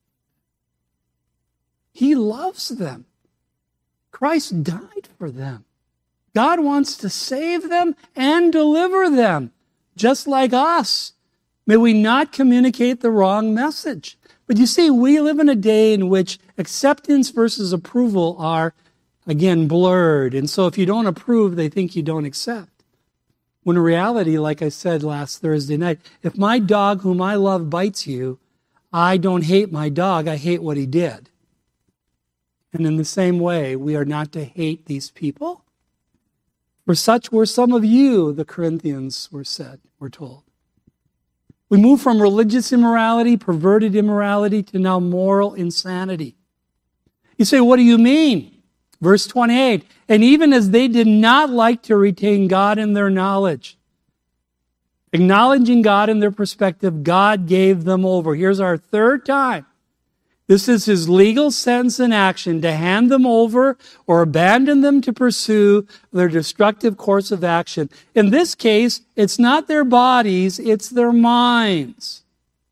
He loves them. Christ died for them. God wants to save them and deliver them, just like us. May we not communicate the wrong message. But you see, we live in a day in which acceptance versus approval are, again, blurred. And so if you don't approve, they think you don't accept. When in reality, like I said last Thursday night, if my dog whom I love bites you, I don't hate my dog, I hate what he did. And in the same way, we are not to hate these people. For such were some of you, the Corinthians were said, we're told. We move from religious immorality, perverted immorality, to now moral insanity. You say, what do you mean? Verse twenty-eight, and even as they did not like to retain God in their knowledge, acknowledging God in their perspective, God gave them over. Here's our third time. This is his legal sentence in action to hand them over or abandon them to pursue their destructive course of action. In this case, it's not their bodies, it's their minds.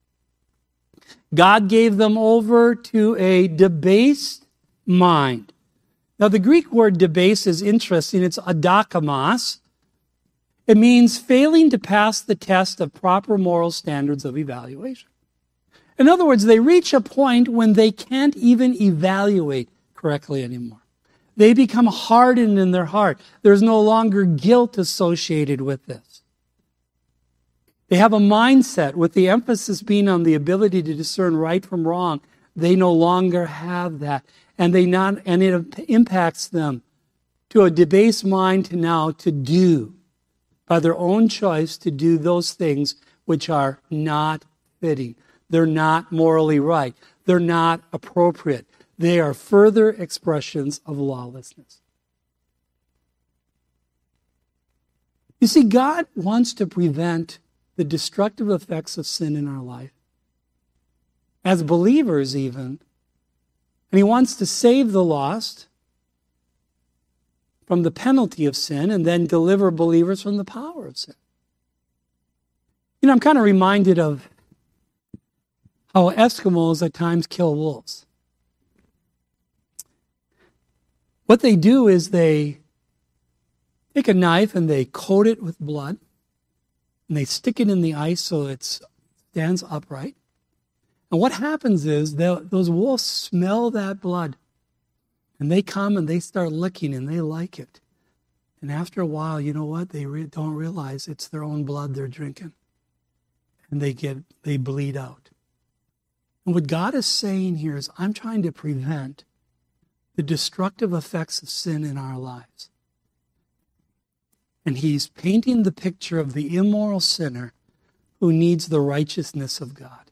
God gave them over to a debased mind. Now, the Greek word debase is interesting. It's adokamos. It means failing to pass the test of proper moral standards of evaluation. In other words, they reach a point when they can't even evaluate correctly anymore. They become hardened in their heart. There's no longer guilt associated with this. They have a mindset with the emphasis being on the ability to discern right from wrong. They no longer have that. And they not, and it impacts them to a debased mind to now to do, by their own choice, to do those things which are not fitting. They're not morally right. They're not appropriate. They are further expressions of lawlessness. You see, God wants to prevent the destructive effects of sin in our life, as believers even. And he wants to save the lost from the penalty of sin and then deliver believers from the power of sin. You know, I'm kind of reminded of how Eskimos at times kill wolves. What they do is they take a knife and they coat it with blood, and they stick it in the ice so it stands upright. And what happens is those wolves smell that blood, and they come and they start licking, and they like it. And after a while, you know what? They re- don't realize it's their own blood they're drinking. And they get they bleed out. And what God is saying here is, I'm trying to prevent the destructive effects of sin in our lives. And he's painting the picture of the immoral sinner who needs the righteousness of God.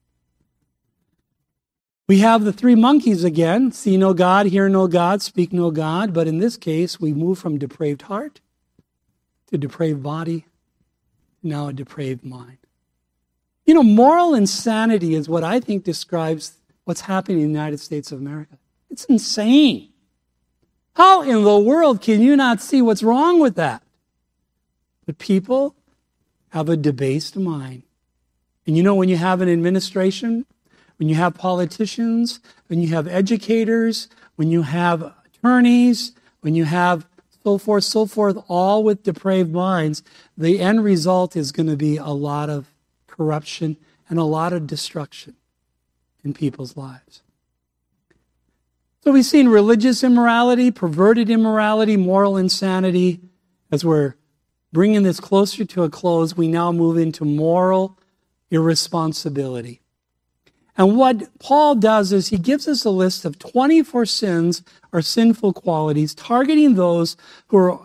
We have the three monkeys again. See no God, hear no God, speak no God. But in this case, we move from depraved heart to depraved body, now a depraved mind. You know, moral insanity is what I think describes what's happening in the United States of America. It's insane. How in the world can you not see what's wrong with that? But people have a debased mind. And you know, when you have an administration, when you have politicians, when you have educators, when you have attorneys, when you have so forth, so forth, all with depraved minds, the end result is going to be a lot of corruption and a lot of destruction in people's lives. So we've seen religious immorality, perverted immorality, moral insanity. As we're bringing this closer to a close, we now move into moral irresponsibility. And what Paul does is he gives us a list of twenty-four sins or sinful qualities, targeting those who are,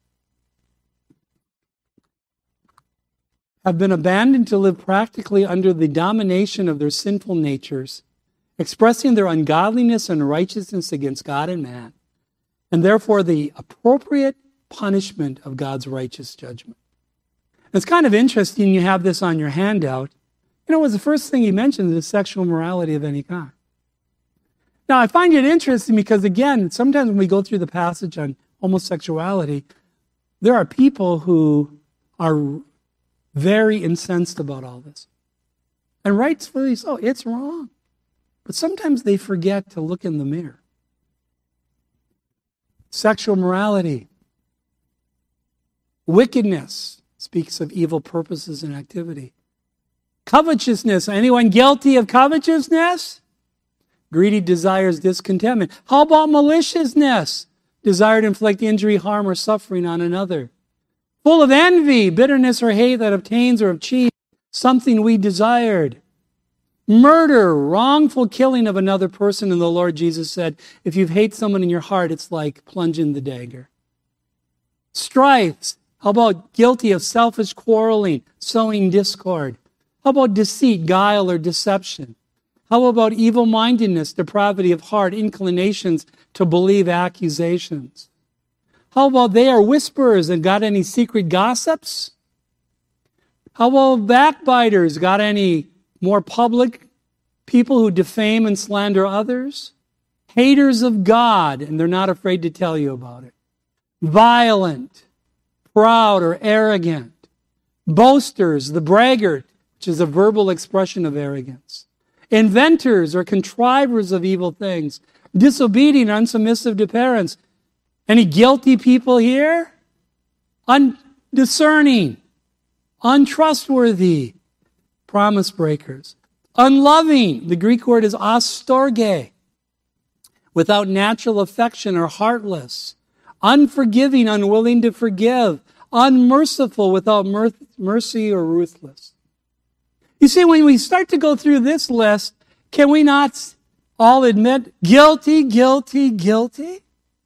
have been abandoned to live practically under the domination of their sinful natures, expressing their ungodliness and righteousness against God and man, and therefore the appropriate punishment of God's righteous judgment. And it's kind of interesting you have this on your handout. You know, it was the first thing he mentioned is sexual morality of any kind. Now, I find it interesting because, again, sometimes when we go through the passage on homosexuality, there are people who are very incensed about all this. And rightfully so. It's wrong. But sometimes they forget to look in the mirror. Sexual morality. Wickedness speaks of evil purposes and activity. Covetousness. Anyone guilty of covetousness? Greedy desires discontentment. How about maliciousness? Desire to inflict injury, harm, or suffering on another. Full of envy, bitterness, or hate that obtains or achieves something we desired. Murder, wrongful killing of another person. And the Lord Jesus said, if you hate someone in your heart, it's like plunging the dagger. Strife. How about guilty of selfish quarreling, sowing discord? How about deceit, guile, or deception? How about evil-mindedness, depravity of heart, inclinations to believe accusations? How about they are whisperers and got any secret gossips? How about backbiters? Got any more public people who defame and slander others? Haters of God, and they're not afraid to tell you about it. Violent, proud, or arrogant. Boasters, the braggart, which is a verbal expression of arrogance. Inventors or contrivers of evil things. Disobedient, unsubmissive to parents. Any guilty people here? Undiscerning, untrustworthy, promise breakers. Unloving, the Greek word is astorge, without natural affection or heartless. Unforgiving, unwilling to forgive. Unmerciful, without mercy or ruthless. You see, when we start to go through this list, can we not all admit guilty, guilty, guilty?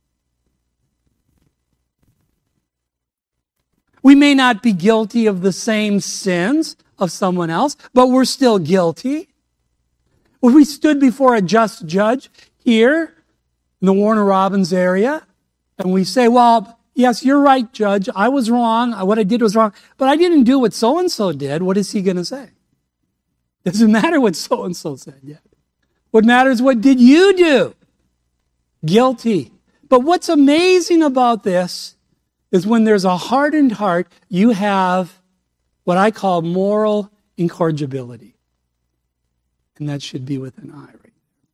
We may not be guilty of the same sins of someone else, but we're still guilty. If we stood before a just judge here in the Warner Robins area, and we say, well, yes, you're right, Judge, I was wrong, what I did was wrong, but I didn't do what so-and-so did, what is he going to say? Doesn't matter what so-and-so said yet. What matters, what did you do? Guilty. But what's amazing about this is when there's a hardened heart, you have what I call moral incorrigibility. And that should be with an I, right?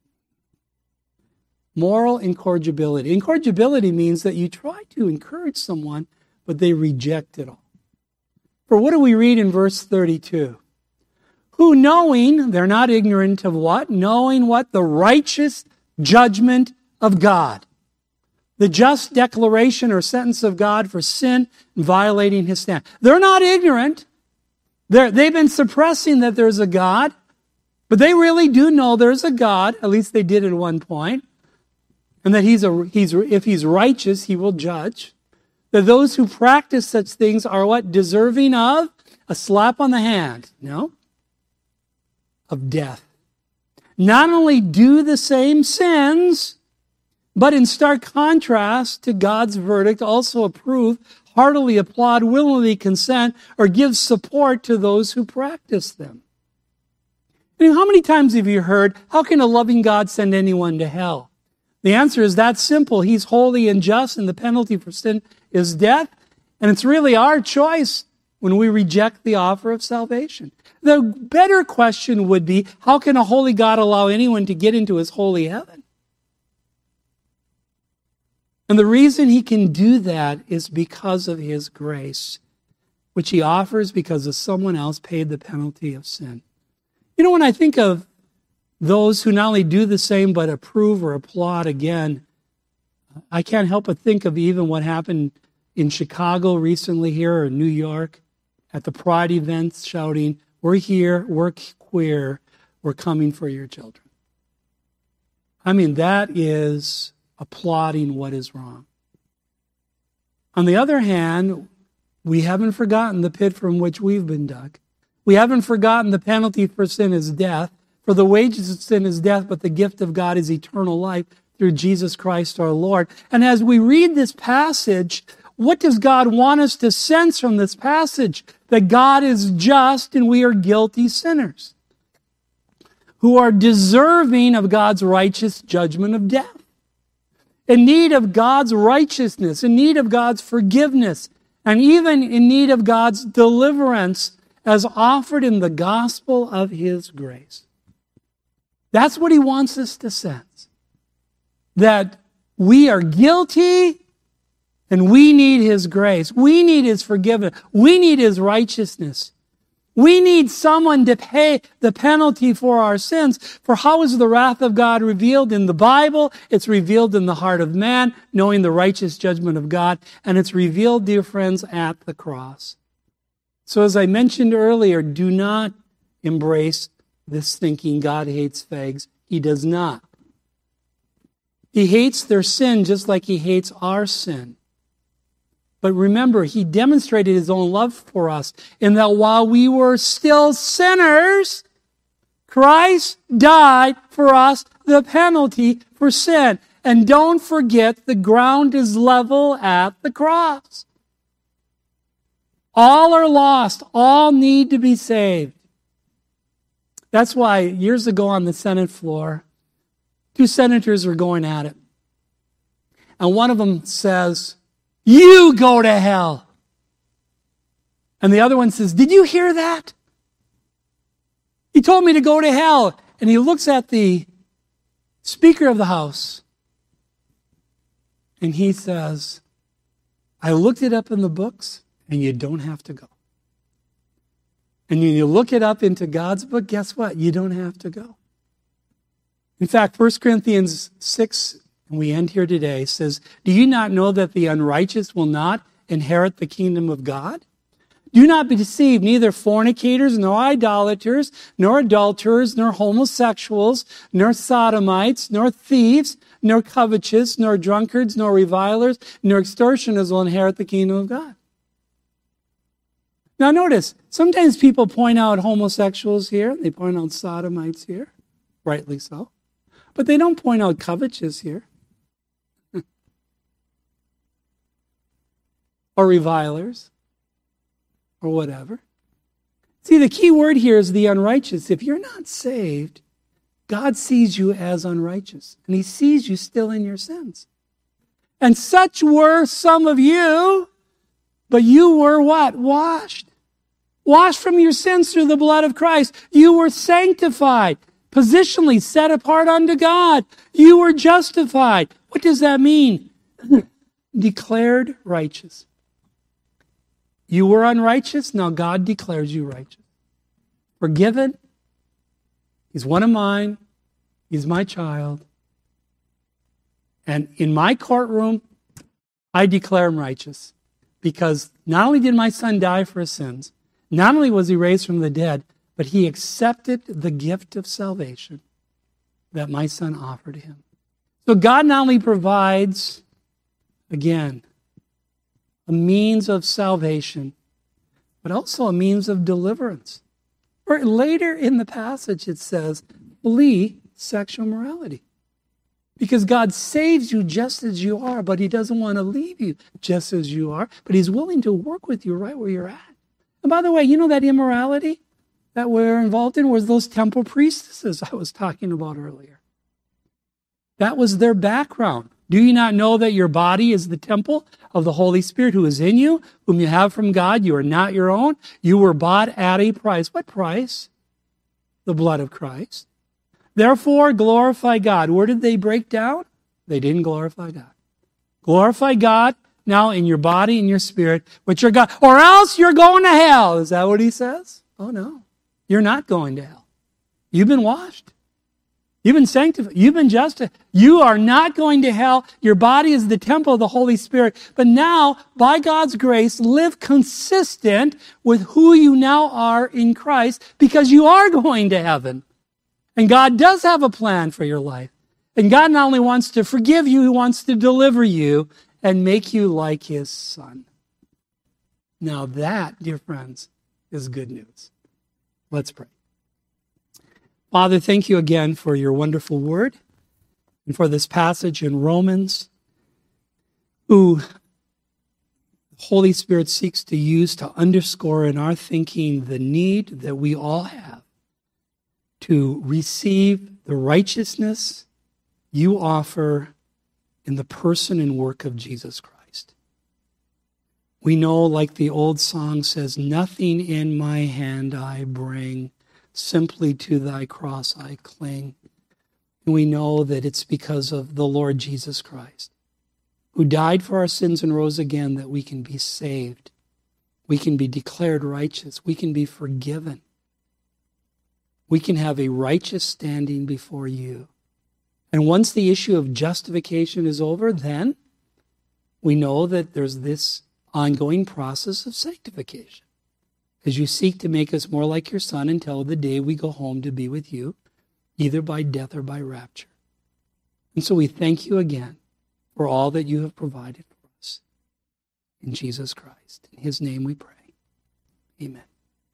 Moral incorrigibility. Incorrigibility means that you try to encourage someone, but they reject it all. For what do we read in verse thirty-two? Who knowing, they're not ignorant of what? Knowing what? The righteous judgment of God. The just declaration or sentence of God for sin and violating his stand. They're not ignorant. They're, they've been suppressing that there's a God, but they really do know there's a God. At least they did at one point. And that he's a, he's, if he's righteous, he will judge. That those who practice such things are what? Deserving of a slap on the hand. No. Of death. Not only do the same sins, but in stark contrast to God's verdict, also approve, heartily applaud, willingly consent, or give support to those who practice them. I mean, how many times have you heard, how can a loving God send anyone to hell? The answer is that simple. He's holy and just, and the penalty for sin is death. And it's really our choice when we reject the offer of salvation. The better question would be, how can a holy God allow anyone to get into his holy heaven? And the reason he can do that is because of his grace, which he offers because of someone else paid the penalty of sin. You know, when I think of those who not only do the same but approve or applaud again, I can't help but think of even what happened in Chicago recently here, or New York, at the Pride events, shouting, "We're here, we're queer, we're coming for your children." I mean, that is applauding what is wrong. On the other hand, we haven't forgotten the pit from which we've been dug. We haven't forgotten the penalty for sin is death. For the wages of sin is death, but the gift of God is eternal life through Jesus Christ our Lord. And as we read this passage, what does God want us to sense from this passage? That God is just and we are guilty sinners who are deserving of God's righteous judgment of death, in need of God's righteousness, in need of God's forgiveness, and even in need of God's deliverance as offered in the gospel of his grace. That's what he wants us to sense. That we are guilty and we need his grace. We need his forgiveness. We need his righteousness. We need someone to pay the penalty for our sins. For how is the wrath of God revealed in the Bible? It's revealed in the heart of man, knowing the righteous judgment of God. And it's revealed, dear friends, at the cross. So as I mentioned earlier, do not embrace this thinking God hates fags. He does not. He hates their sin just like he hates our sin. But remember, he demonstrated his own love for us in that while we were still sinners, Christ died for us, the penalty for sin. And don't forget, the ground is level at the cross. All are lost. All need to be saved. That's why years ago on the Senate floor, two senators were going at it. And one of them says, "You go to hell." And the other one says, "Did you hear that? He told me to go to hell." And he looks at the Speaker of the House and he says, "I looked it up in the books and you don't have to go. And when you look it up into God's book, guess what? You don't have to go." In fact, First Corinthians six, and we end here today, says, "Do you not know that the unrighteous will not inherit the kingdom of God? Do not be deceived, neither fornicators, nor idolaters, nor adulterers, nor homosexuals, nor sodomites, nor thieves, nor covetous, nor drunkards, nor revilers, nor extortioners will inherit the kingdom of God." Now notice, sometimes people point out homosexuals here, they point out sodomites here, rightly so, but they don't point out covetous here. Or revilers, or whatever. See, the key word here is the unrighteous. If you're not saved, God sees you as unrighteous, and he sees you still in your sins. And such were some of you, but you were what? Washed. Washed from your sins through the blood of Christ. You were sanctified, positionally set apart unto God. You were justified. What does that mean? Declared righteous. You were unrighteous, now God declares you righteous. Forgiven. He's one of mine. He's my child. And in my courtroom, I declare him righteous. Because not only did my son die for his sins, not only was he raised from the dead, but he accepted the gift of salvation that my son offered him. So God not only provides, again, a means of salvation, but also a means of deliverance. Or later in the passage it says, flee sexual morality. Because God saves you just as you are, but he doesn't want to leave you just as you are, but he's willing to work with you right where you're at. And by the way, you know that immorality that we're involved in was those temple priestesses I was talking about earlier. That was their background. Do you not know that your body is the temple of the Holy Spirit who is in you, whom you have from God? You are not your own. You were bought at a price. What price? The blood of Christ. Therefore, glorify God. Where did they break down? They didn't glorify God. Glorify God now in your body and your spirit, which are God, or else you're going to hell. Is that what he says? Oh, no. You're not going to hell. You've been washed. You've been sanctified. You've been justified. You are not going to hell. Your body is the temple of the Holy Spirit. But now, by God's grace, live consistent with who you now are in Christ, because you are going to heaven. And God does have a plan for your life. And God not only wants to forgive you, he wants to deliver you and make you like his son. Now that, dear friends, is good news. Let's pray. Father, thank you again for your wonderful word and for this passage in Romans, who the Holy Spirit seeks to use to underscore in our thinking the need that we all have to receive the righteousness you offer in the person and work of Jesus Christ. We know, like the old song says, nothing in my hand I bring, simply to thy cross I cling. And we know that it's because of the Lord Jesus Christ, who died for our sins and rose again, that we can be saved. We can be declared righteous. We can be forgiven. We can have a righteous standing before you. And once the issue of justification is over, then we know that there's this ongoing process of sanctification, as you seek to make us more like your Son until the day we go home to be with you, either by death or by rapture. And so we thank you again for all that you have provided for us. In Jesus Christ. In his name we pray. Amen.